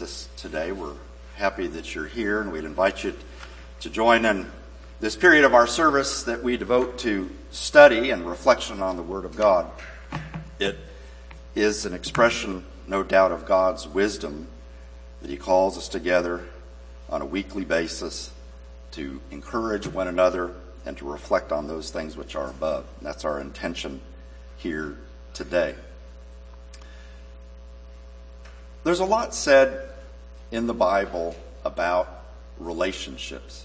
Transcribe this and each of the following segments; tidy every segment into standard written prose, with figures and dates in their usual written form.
with us today. We're happy that you're here, and we'd invite you to join in this period of our service that we devote to study and reflection on the Word of God. It is an expression, no doubt, of God's wisdom that He calls us together on a weekly basis to encourage one another and to reflect on those things which are above. And that's our intention here today. There's a lot said in the Bible about relationships.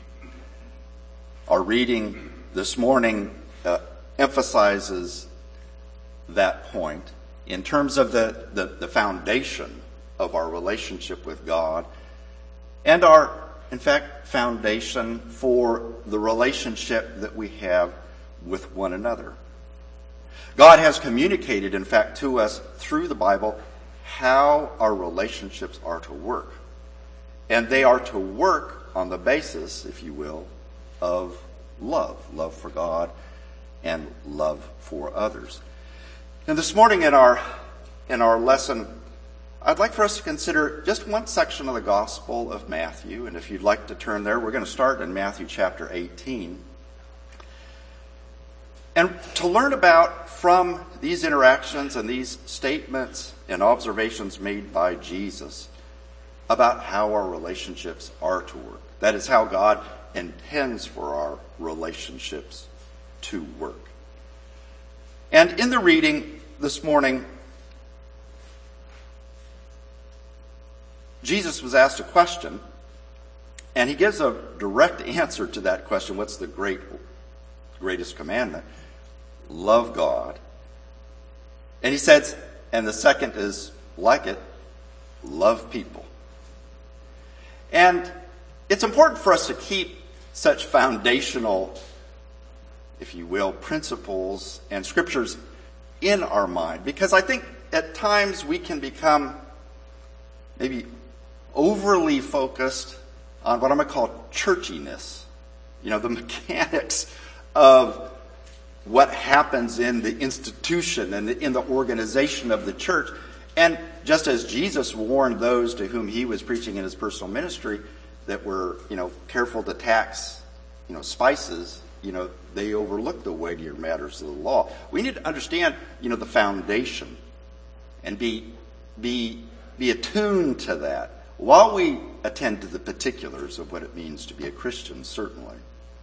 Our reading this morning emphasizes that point in terms of the foundation of our relationship with God and our, in fact, foundation for the relationship that we have with one another. God has communicated, in fact, to us through the Bible how our relationships are to work. And they are to work on the basis, if you will, of love. Love for God and love for others. And this morning in our lesson, I'd like for us to consider just one section of the Gospel of Matthew. And if you'd like to turn there, we're going to start in Matthew chapter 18. And to learn about, from these interactions and these statements and observations made by Jesus, about how our relationships are to work. That is how God intends for our relationships to work. And in the reading this morning, Jesus was asked a question, and he gives a direct answer to that question. What's the greatest commandment? Love God. And he says, and the second is like it, love people. And it's important for us to keep such foundational, if you will, principles and scriptures in our mind, because I think at times we can become maybe overly focused on what I'm going to call churchiness. You know, the mechanics of what happens in the institution and in the organization of the church. And just as Jesus warned those to whom he was preaching in his personal ministry that were, careful to tax, spices, they overlooked the weightier matters of the law. We need to understand, the foundation and be attuned to that while we attend to the particulars of what it means to be a Christian, certainly.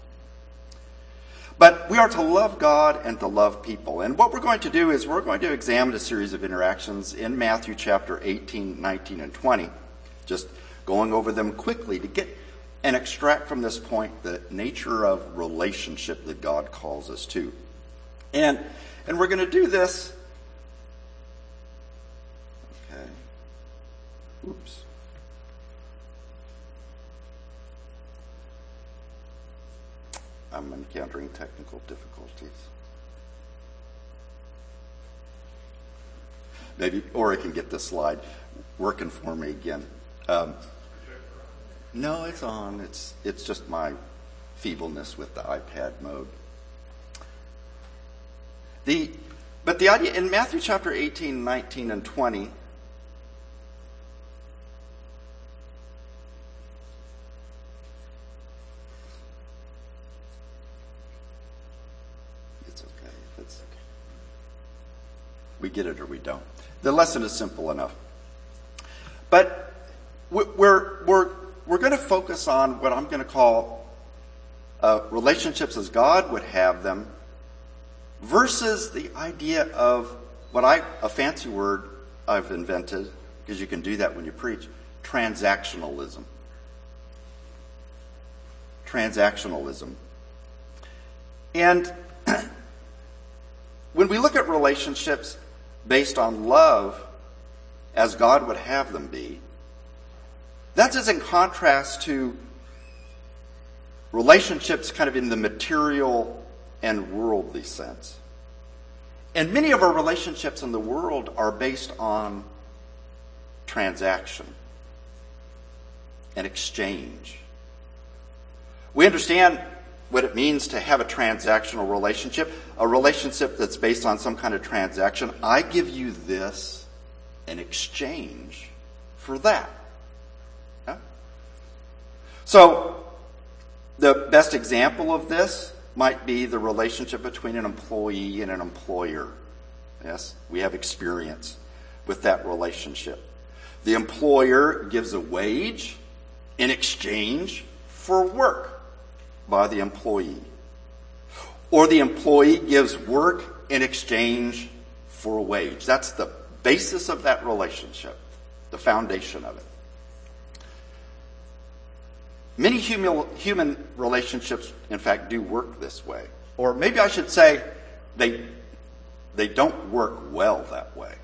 But we are to love God and to love people. And what we're going to do is we're going to examine a series of interactions in Matthew chapter 18, 19, and 20. Just going over them quickly to get and extract from this point the nature of relationship that God calls us to. And we're going to do this. Okay. Oops. I'm encountering technical difficulties. Maybe, or I can get this slide working for me again. No, it's on. It's just my feebleness with the iPad mode. But the idea in Matthew chapter 18, 19, and 20. We get it or we don't. The lesson is simple enough. But we're going to focus on what I'm going to call relationships as God would have them versus the idea of a fancy word I've invented, because you can do that when you preach, transactionalism. Transactionalism. And when we look at relationships based on love as God would have them be, that's as in contrast to relationships kind of in the material and worldly sense. And many of our relationships in the world are based on transaction and exchange. We understand what it means to have a transactional relationship, a relationship that's based on some kind of transaction. I give you this in exchange for that. Yeah? So, the best example of this might be the relationship between an employee and an employer. Yes, we have experience with that relationship. The employer gives a wage in exchange for work by the employee. Or the employee gives work in exchange for a wage. That's the basis of that relationship, the foundation of it. Many human relationships, in fact, do work this way. Or maybe I should say they don't work well that way.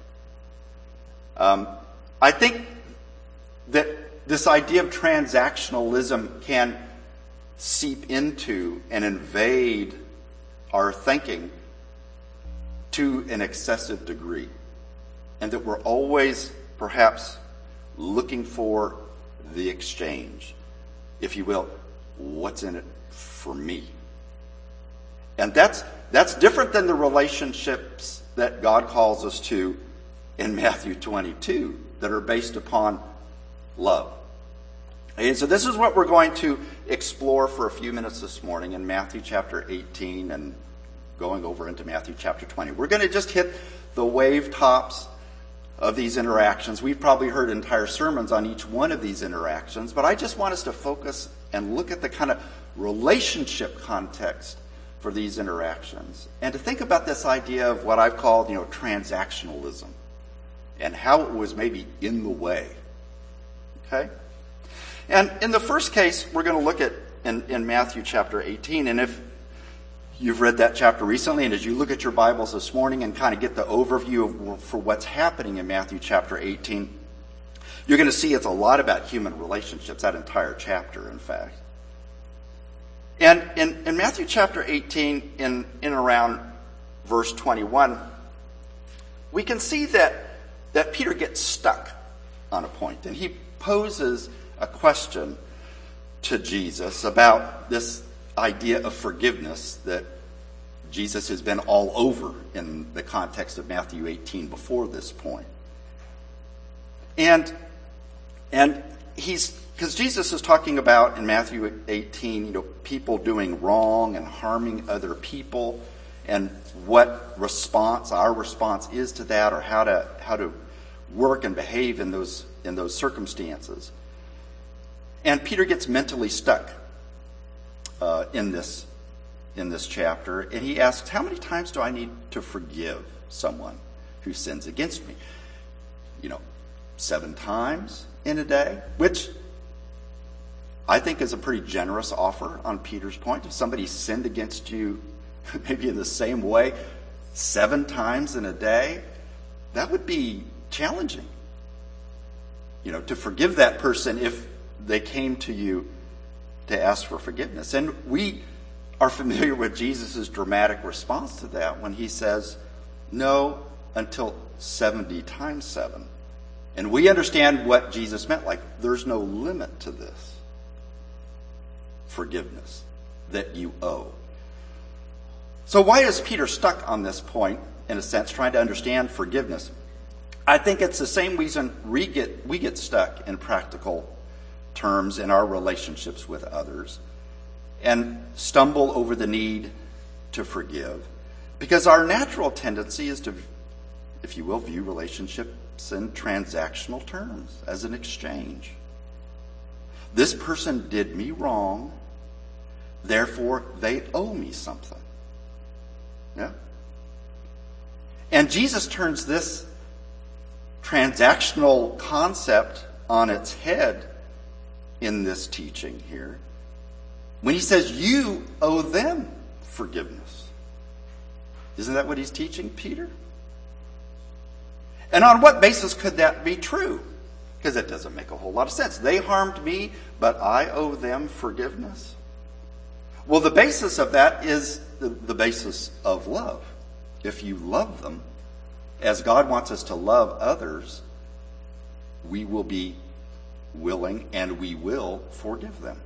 I think that this idea of transactionalism can seep into and invade our thinking to an excessive degree. And that we're always, perhaps, looking for the exchange. If you will, what's in it for me? And that's different than the relationships that God calls us to in Matthew 22 that are based upon love. And so this is what we're going to explore for a few minutes this morning in Matthew chapter 18 and going over into Matthew chapter 20. We're going to just hit the wave tops of these interactions. We've probably heard entire sermons on each one of these interactions, but I just want us to focus and look at the kind of relationship context for these interactions and to think about this idea of what I've called, transactionalism and how it was maybe in the way. Okay? And in the first case, we're going to look at in Matthew chapter 18, and if you've read that chapter recently, and as you look at your Bibles this morning and kind of get the overview for what's happening in Matthew chapter 18, you're going to see it's a lot about human relationships, that entire chapter, in fact. And in Matthew chapter 18, in around verse 21, we can see that Peter gets stuck on a point, and he poses a question to Jesus about this idea of forgiveness that Jesus has been all over in the context of Matthew 18 before this point. And because Jesus is talking about in Matthew 18, people doing wrong and harming other people, and what our response is to that, or how to work and behave in those circumstances. And Peter gets mentally stuck in this chapter, and he asks, how many times do I need to forgive someone who sins against me? 7 times in a day, which I think is a pretty generous offer on Peter's point. If somebody sinned against you maybe in the same way 7 times in a day, that would be challenging. To forgive that person if they came to you to ask for forgiveness. And we are familiar with Jesus' dramatic response to that when he says, no, until 70 times 7. And we understand what Jesus meant, like there's no limit to this forgiveness that you owe. So why is Peter stuck on this point, in a sense, trying to understand forgiveness? I think it's the same reason we get stuck in practical terms in our relationships with others and stumble over the need to forgive, because our natural tendency is to, if you will, view relationships in transactional terms, as an exchange. This person did me wrong, therefore they owe me something. Yeah? And Jesus turns this transactional concept on its head in this teaching here when he says you owe them forgiveness. Isn't that what he's teaching Peter? And on what basis could that be true? Because it doesn't make a whole lot of sense. They harmed me, but I owe them forgiveness. Well, the basis of that is the basis of love. If you love them, as God wants us to love others, we will be willing and we will forgive them.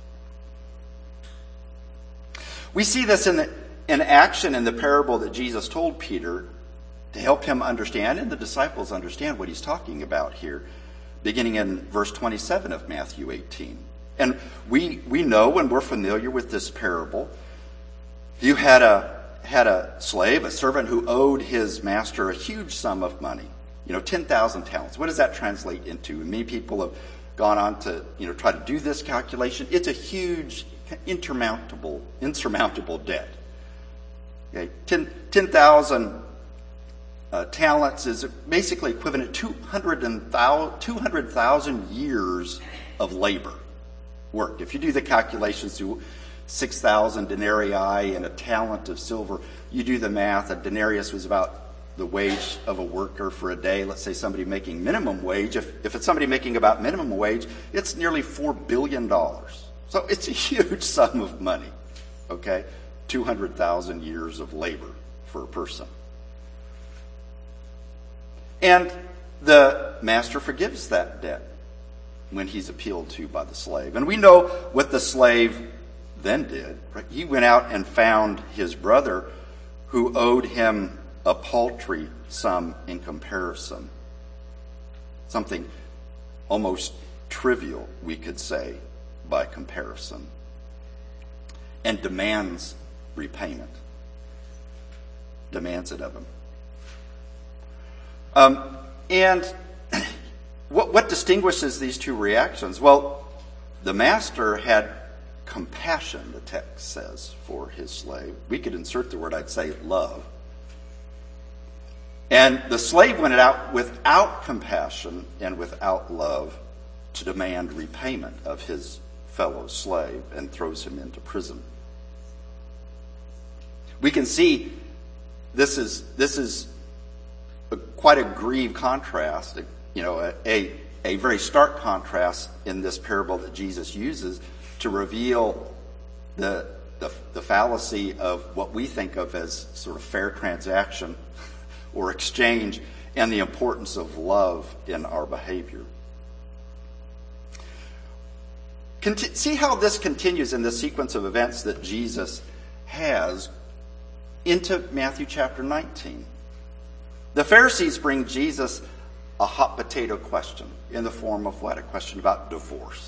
We see this in action in the parable that Jesus told Peter to help him understand and the disciples understand what he's talking about here. beginning in verse 27 of Matthew 18. And we know, and we're familiar with this parable. You had a slave, a servant who owed his master a huge sum of money, 10,000 talents. What does that translate into? Many people have gone on to, try to do this calculation. It's a huge, insurmountable debt. Okay? 10,000 talents is basically equivalent to 200,000 years of labor work. If you do the calculations to 6,000 denarii and a talent of silver, you do the math. A denarius was about the wage of a worker for a day. Let's say somebody making minimum wage. If it's somebody making about minimum wage, it's nearly $4 billion. So it's a huge sum of money. Okay? 200,000 years of labor for a person. And the master forgives that debt when he's appealed to by the slave. And we know what the slave then did. Right? He went out and found his brother who owed him a paltry sum in comparison. Something almost trivial, we could say, by comparison. And demands repayment. Demands it of him. And what distinguishes these two reactions? Well, the master had compassion, the text says, for his slave. We could insert the word, I'd say, love. And the slave went out without compassion and without love to demand repayment of his fellow slave and throws him into prison. We can see this is quite a grieved contrast, a very stark contrast in this parable that Jesus uses to reveal the fallacy of what we think of as sort of fair transaction or exchange and the importance of love in our behavior. See how this continues in the sequence of events that Jesus has into Matthew chapter 19. The Pharisees bring Jesus a hot potato question in the form of what? A question about divorce.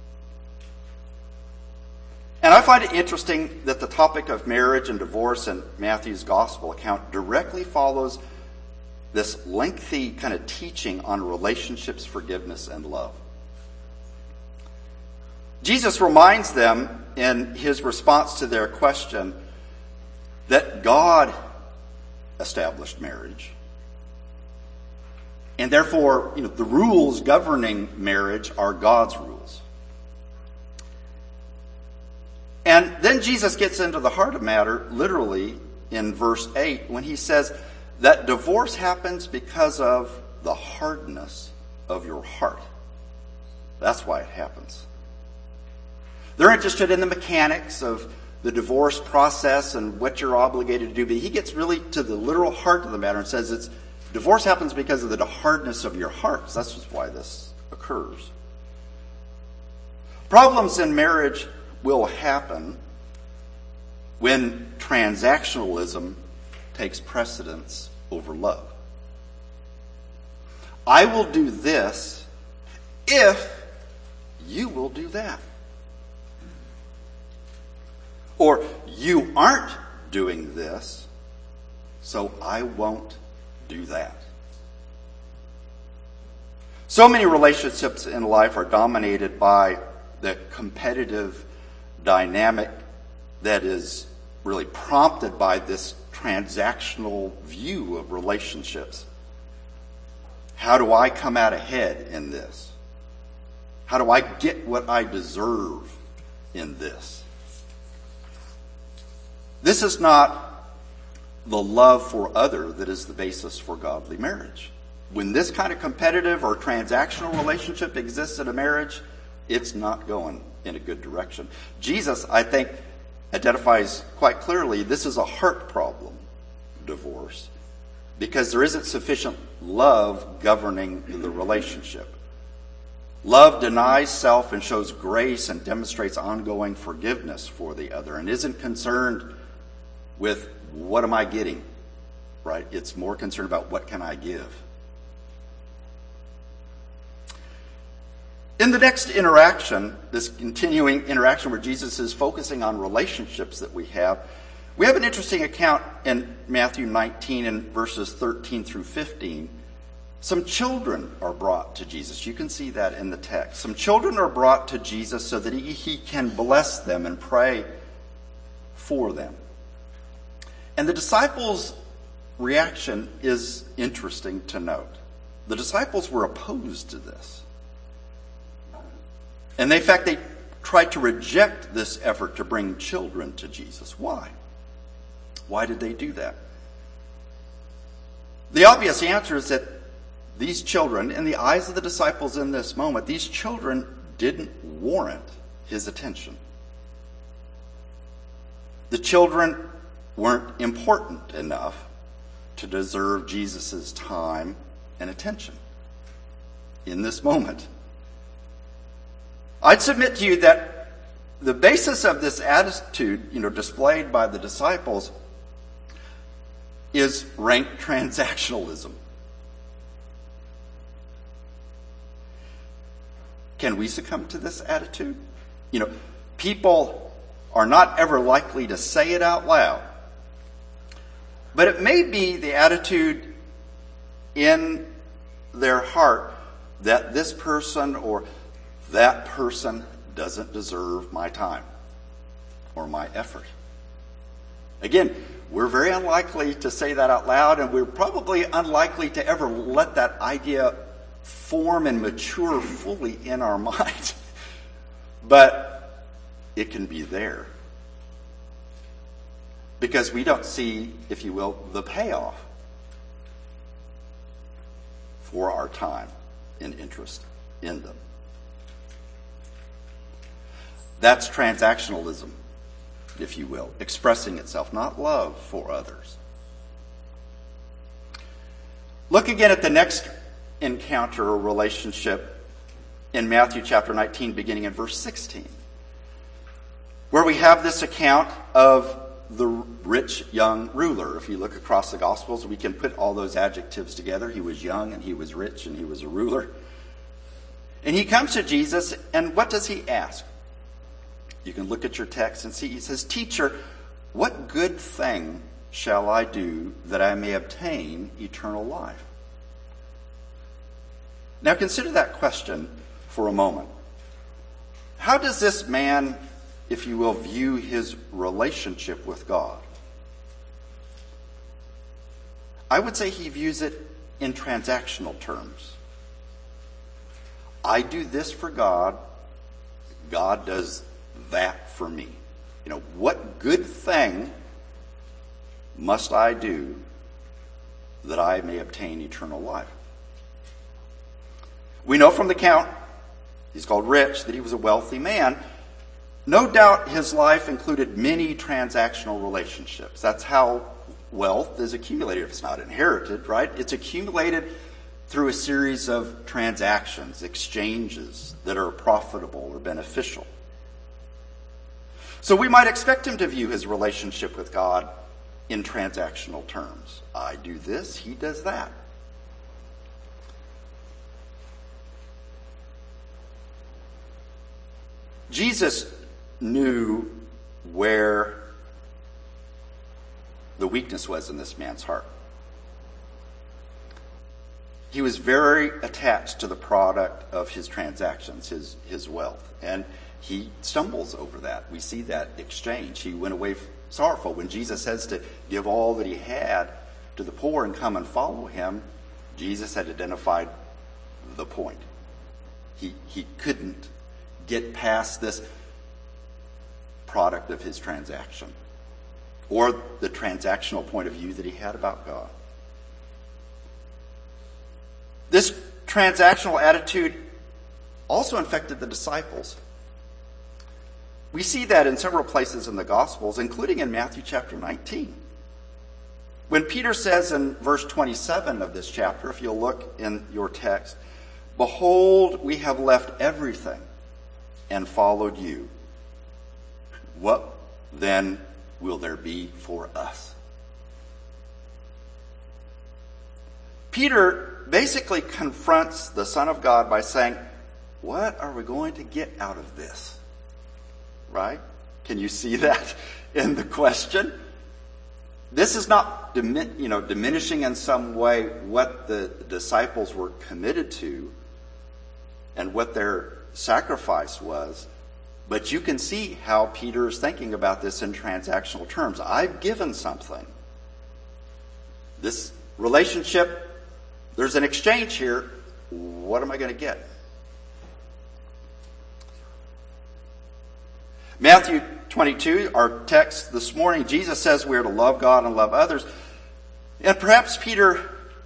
And I find it interesting that the topic of marriage and divorce in Matthew's gospel account directly follows this lengthy kind of teaching on relationships, forgiveness, and love. Jesus reminds them in his response to their question that God established marriage. And therefore, the rules governing marriage are God's rules. And then Jesus gets into the heart of matter, literally, in verse 8, when he says that divorce happens because of the hardness of your heart. That's why it happens. They're interested in the mechanics of the divorce process and what you're obligated to do, but he gets really to the literal heart of the matter and says divorce happens because of the hardness of your hearts. That's just why this occurs. Problems in marriage will happen when transactionalism takes precedence over love. I will do this if you will do that. Or you aren't doing this, so I won't do that. So many relationships in life are dominated by the competitive dynamic that is really prompted by this transactional view of relationships. How do I come out ahead in this? How do I get what I deserve in this? This is not the love for other that is the basis for godly marriage. When this kind of competitive or transactional relationship exists in a marriage, it's not going in a good direction. Jesus, I think, identifies quite clearly this is a heart problem, divorce, because there isn't sufficient love governing the relationship. Love denies self and shows grace and demonstrates ongoing forgiveness for the other and isn't concerned with what am I getting, right? It's more concerned about what can I give. In the next interaction, this continuing interaction where Jesus is focusing on relationships that we have an interesting account in Matthew 19 and verses 13 through 15. Some children are brought to Jesus. You can see that in the text. Some children are brought to Jesus so that he can bless them and pray for them. And the disciples' reaction is interesting to note. The disciples were opposed to this. And in fact, they tried to reject this effort to bring children to Jesus. Why? Why did they do that? The obvious answer is that these children, in the eyes of the disciples in this moment, these children didn't warrant his attention. The children weren't important enough to deserve Jesus' time and attention in this moment. I'd submit to you that the basis of this attitude, displayed by the disciples is rank transactionalism. Can we succumb to this attitude? People are not ever likely to say it out loud, but it may be the attitude in their heart that this person or that person doesn't deserve my time or my effort. Again, we're very unlikely to say that out loud, and we're probably unlikely to ever let that idea form and mature fully in our mind. But it can be there. Because we don't see, if you will, the payoff for our time and interest in them. That's transactionalism, if you will, expressing itself, not love for others. Look again at the next encounter or relationship in Matthew chapter 19, beginning in verse 16, where we have this account of the rich young ruler. If you look across the Gospels, we can put all those adjectives together. He was young, and he was rich, and he was a ruler. And he comes to Jesus, and what does he ask? You can look at your text and see, he says, "Teacher, what good thing shall I do that I may obtain eternal life?" Now consider that question for a moment. How does this man, if you will, view his relationship with God? I would say he views it in transactional terms. I do this for God, God does that for me. What good thing must I do that I may obtain eternal life? We know from the account, he's called rich, that he was a wealthy man. No doubt his life included many transactional relationships. That's how wealth is accumulated. It's not inherited, right? It's accumulated through a series of transactions, exchanges that are profitable or beneficial. So we might expect him to view his relationship with God in transactional terms. I do this, he does that. Jesus knew where the weakness was in this man's heart. He was very attached to the product of his transactions, his wealth. And he stumbles over that. We see that exchange. He went away sorrowful. When Jesus says to give all that he had to the poor and come and follow him, Jesus had identified the point. He couldn't get past this product of his transaction or the transactional point of view that he had about God. This transactional attitude also infected the disciples. We see that in several places in the Gospels, including in Matthew chapter 19. When Peter says in verse 27 of this chapter, if you'll look in your text, "Behold, we have left everything and followed you. What then will there be for us?" Peter basically confronts the Son of God by saying, what are we going to get out of this? Right? Can you see that in the question? This is not diminishing in some way what the disciples were committed to and what their sacrifice was. But you can see how Peter is thinking about this in transactional terms. I've given something. This relationship, there's an exchange here. What am I going to get? Matthew 22, our text this morning, Jesus says we are to love God and love others. And perhaps Peter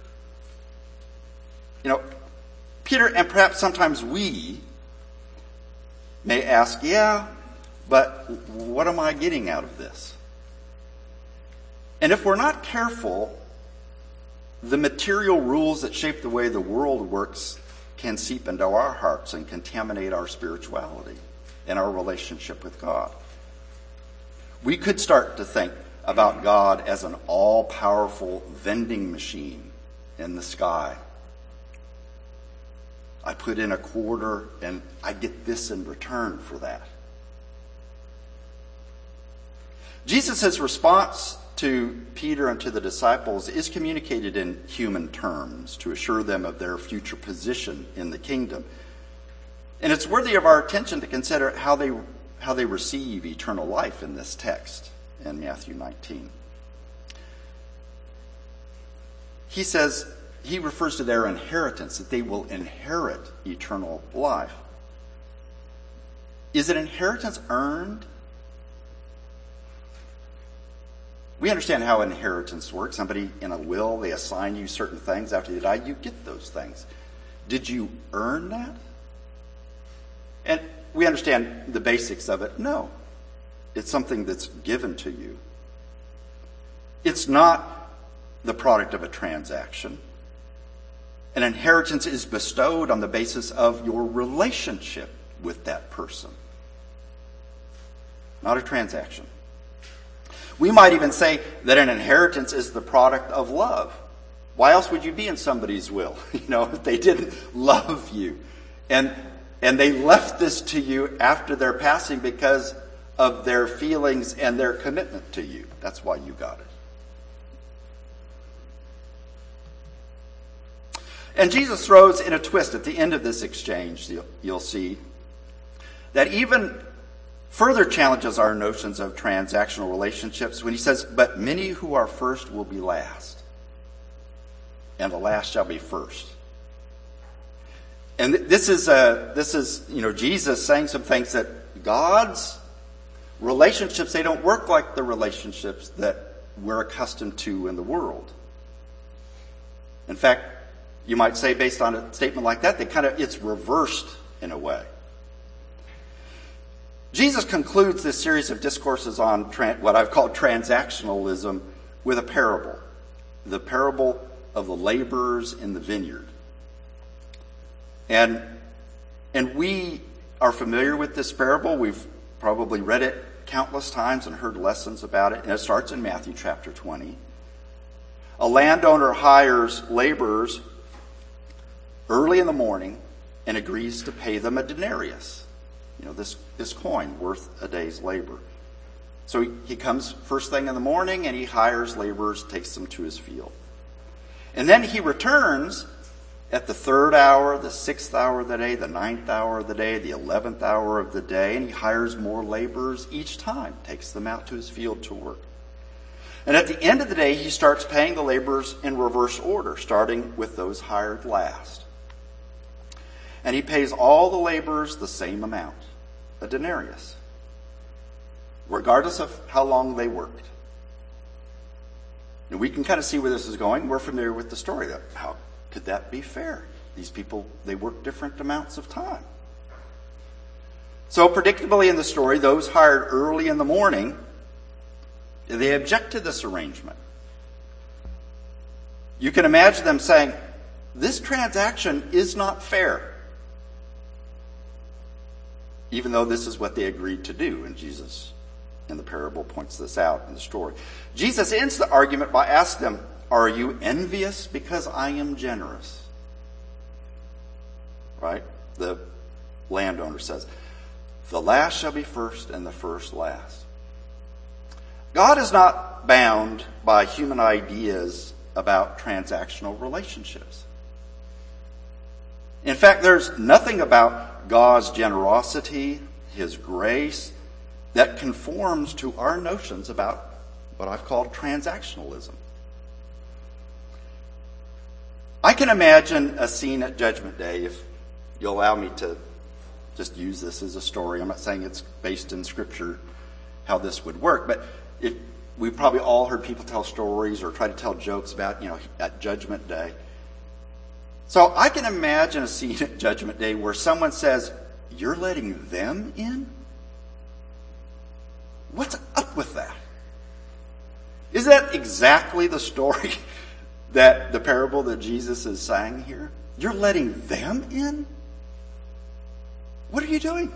and perhaps sometimes we may ask, yeah, but what am I getting out of this? And if we're not careful, the material rules that shape the way the world works can seep into our hearts and contaminate our spirituality and our relationship with God. We could start to think about God as an all-powerful vending machine in the sky. I put in a quarter and I get this in return for that. Jesus' response to Peter and to the disciples is communicated in human terms to assure them of their future position in the kingdom. And it's worthy of our attention to consider how they receive eternal life in this text in Matthew 19. He refers to their inheritance, that they will inherit eternal life. Is an inheritance earned? We understand how inheritance works. Somebody in a will, they assign you certain things. After you die, you get those things. Did you earn that? And we understand the basics of it. No. It's something that's given to you. It's not the product of a transaction. An inheritance is bestowed on the basis of your relationship with that person. Not a transaction. We might even say that an inheritance is the product of love. Why else would you be in somebody's will? If they didn't love you. And they left this to you after their passing because of their feelings and their commitment to you. That's why you got it. And Jesus throws in a twist at the end of this exchange, you'll see, that even further challenges our notions of transactional relationships when he says, but many who are first will be last, and the last shall be first. And this is Jesus saying some things that God's relationships, they don't work like the relationships that we're accustomed to in the world. In fact, you might say, based on a statement like that, it's reversed in a way. Jesus concludes this series of discourses on what I've called transactionalism with a parable. The parable of the laborers in the vineyard. And we are familiar with this parable. We've probably read it countless times and heard lessons about it. And it starts in Matthew chapter 20. A landowner hires laborers early in the morning and agrees to pay them a denarius. This coin worth a day's labor. So he comes first thing in the morning and he hires laborers, takes them to his field. And then he returns at the 3rd hour, the 6th hour of the day, the 9th hour of the day, the 11th hour of the day, and he hires more laborers each time, takes them out to his field to work. And at the end of the day, he starts paying the laborers in reverse order, starting with those hired last. And he pays all the laborers the same amount, a denarius, regardless of how long they worked. And we can kind of see where this is going. We're familiar with the story. How could that be fair? These people, they work different amounts of time. So predictably in the story, those hired early in the morning, they object to this arrangement. You can imagine them saying, this transaction is not fair. Even though this is what they agreed to do, and Jesus in the parable points this out in the story. Jesus ends the argument by asking them, are you envious because I am generous? Right? The landowner says, "The last shall be first and the first last." God is not bound by human ideas about transactional relationships. In fact, there's nothing about God's generosity, his grace, that conforms to our notions about what I've called transactionalism. I can imagine a scene at Judgment Day, if you'll allow me to just use this as a story. I'm not saying it's based in Scripture how this would work, but we've probably all heard people tell stories or try to tell jokes about, at Judgment Day. So I can imagine a scene at Judgment Day where someone says, "You're letting them in?" What's up with that? Is that exactly the story that the parable that Jesus is saying here? You're letting them in? What are you doing?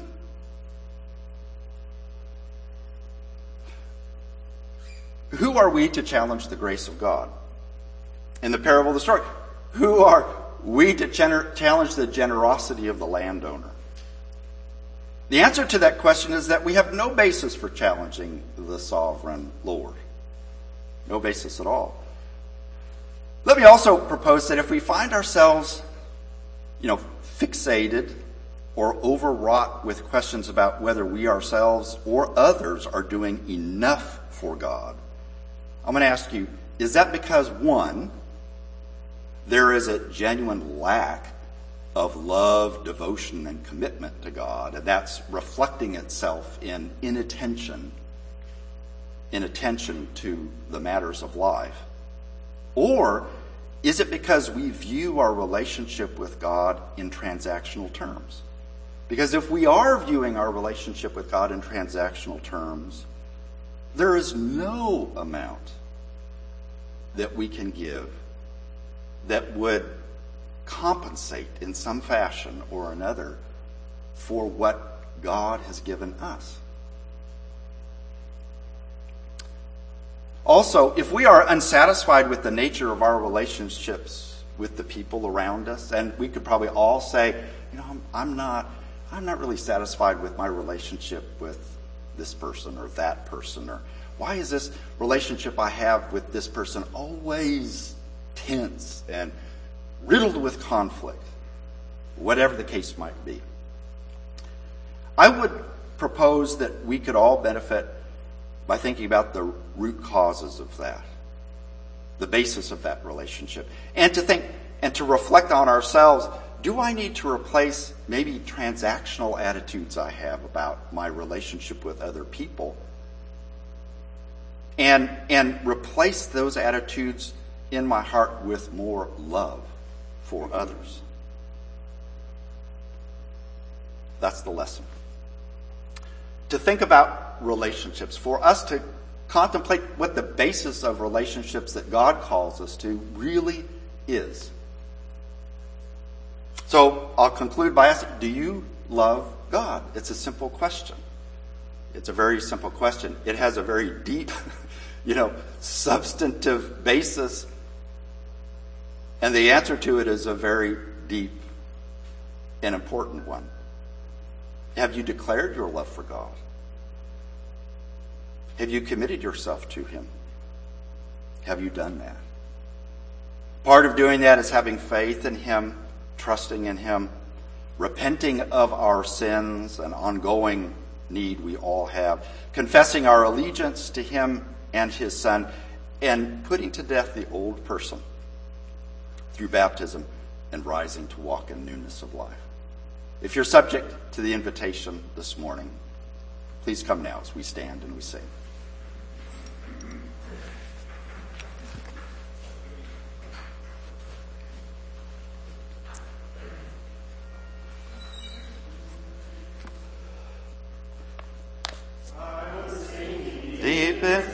Who are we to challenge the grace of God? In the parable of the story, who are we to challenge the generosity of the landowner? The answer to that question is that we have no basis for challenging the sovereign Lord. No basis at all. Let me also propose that if we find ourselves, fixated or overwrought with questions about whether we ourselves or others are doing enough for God, I'm going to ask you, is that because, one, there is a genuine lack of love, devotion, and commitment to God, and that's reflecting itself in inattention to the matters of life? Or is it because we view our relationship with God in transactional terms? Because if we are viewing our relationship with God in transactional terms, there is no amount that we can give that would compensate in some fashion or another for what God has given us. Also, if we are unsatisfied with the nature of our relationships with the people around us, and we could probably all say, I'm not really satisfied with my relationship with this person or that person, or why is this relationship I have with this person always tense and riddled with conflict, whatever the case might be. I would propose that we could all benefit by thinking about the root causes of that, the basis of that relationship, and to think and to reflect on ourselves. Do I need to replace maybe transactional attitudes I have about my relationship with other people and replace those attitudes in my heart with more love for others? That's the lesson. To think about relationships, for us to contemplate what the basis of relationships that God calls us to really is. So I'll conclude by asking, do you love God? It's a simple question. It's a very simple question. It has a very deep, substantive basis. And the answer to it is a very deep and important one. Have you declared your love for God? Have you committed yourself to him? Have you done that? Part of doing that is having faith in him, trusting in him, repenting of our sins, an ongoing need we all have, confessing our allegiance to him and his Son, and putting to death the old person through baptism and rising to walk in newness of life. If you're subject to the invitation this morning, please come now as we stand and we sing. Deep in